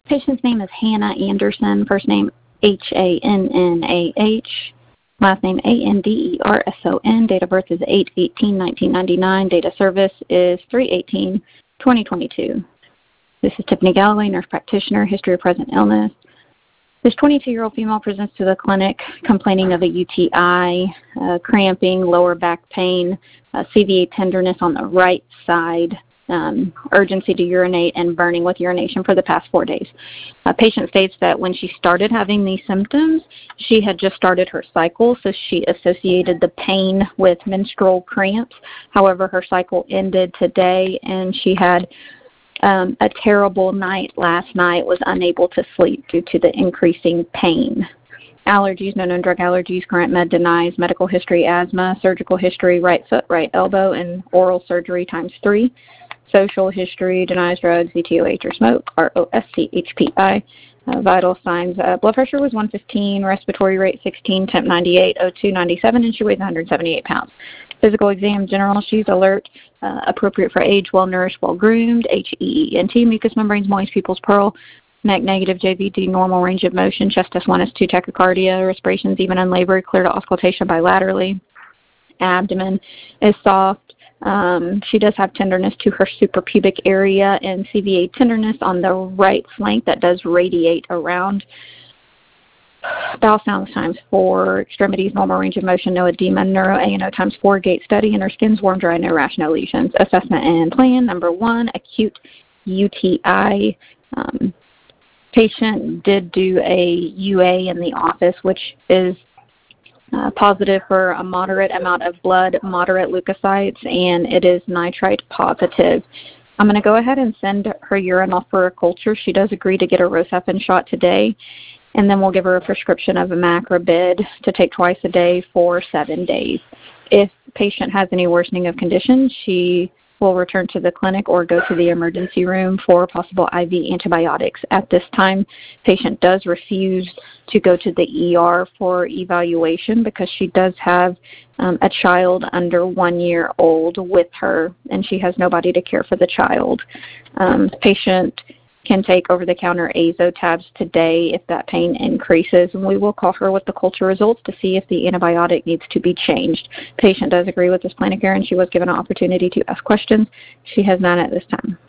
Patient's name is Hannah Anderson, first name Hannah, last name Anderson. Date of birth is 8/18/1999. Date of service is 3/18/2022. This is Tiffany Galloway, nurse practitioner. History of present illness. This 22-year-old female presents to the clinic complaining of a UTI, cramping, lower back pain, CVA tenderness on the right side, urgency to urinate, and burning with urination for the past 4 days. Patient states that when she started having these symptoms, she had just started her cycle, so she associated the pain with menstrual cramps. However, her cycle ended today, and she had a terrible night last night, was unable to sleep due to the increasing pain. Allergies, no known drug allergies, current med denies, medical history, asthma, surgical history, right foot, right elbow, and oral surgery ×3. Social history, denies drugs, ETOH or smoke, ROSCHPI. Vital signs, blood pressure was 115, respiratory rate 16, temp 98, O2 97, and she weighs 178 pounds. Physical exam, general, she's alert, appropriate for age, well-nourished, well-groomed, HEENT, mucous membranes, moist, pupils, pearl, neck negative, JVD, normal range of motion, chest test 1 is 2, tachycardia, respirations even unlabored, clear to auscultation bilaterally, abdomen is soft. She does have tenderness to her suprapubic area and CVA tenderness on the right flank that does radiate around. Bowel sounds ×4, extremities, normal range of motion, no edema, neuro ANO ×4, gait steady, and her skin's warm, dry, no rash, no lesions. Assessment and plan, number 1, acute UTI. Patient did do a UA in the office, which is positive for a moderate amount of blood, moderate leukocytes, and it is nitrite positive. I'm going to go ahead and send her urine off for a culture. She does agree to get a Rocephin shot today, and then we'll give her a prescription of a Macrobid to take twice a day for 7 days. If the patient has any worsening of condition, she will return to the clinic or go to the emergency room for possible IV antibiotics. At this time, patient does refuse to go to the ER for evaluation because she does have a child under 1 year old with her, and she has nobody to care for the child. Patient can take over-the-counter azo tabs today if that pain increases, and we will call her with the culture results to see if the antibiotic needs to be changed. Patient does agree with this plan of care, and she was given an opportunity to ask questions. She has none at this time.